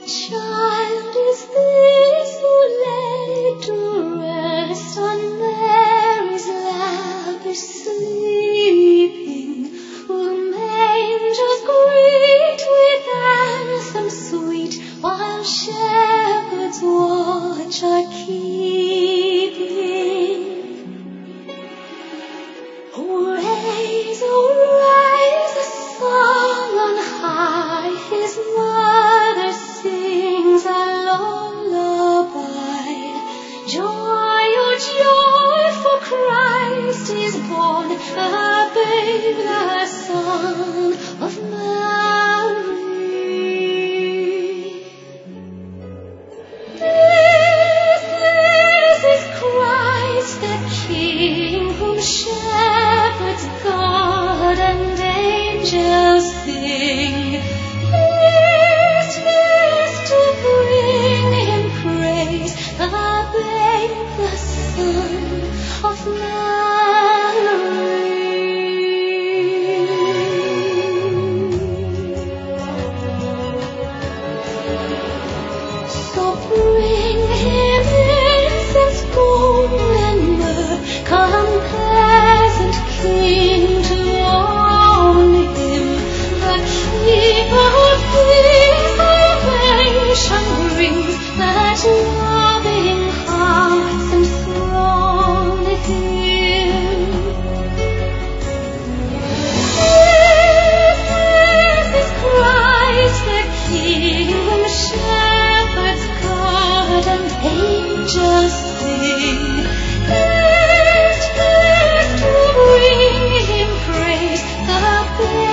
child is this who laid to rest on Mary's lap is sleeping? Will angels greet with anthem sweet, while shepherds watch are keeping? Oh, raise a song on high, his mother sings a lullaby. Joy, oh joy, for Christ is born, the babe, the Son of Mary. This is Christ the King, whom shepherds guard and angels sing. This to bring him praise, the babe, the Son of Mary. So bring him incense, gold, and myrrh. Come, peasant king, to own him. The King of peace salvation brings, that loving hearts enthrone him. This is Christ the King, whom shepherds guard and angels sing. This to bring him praise, the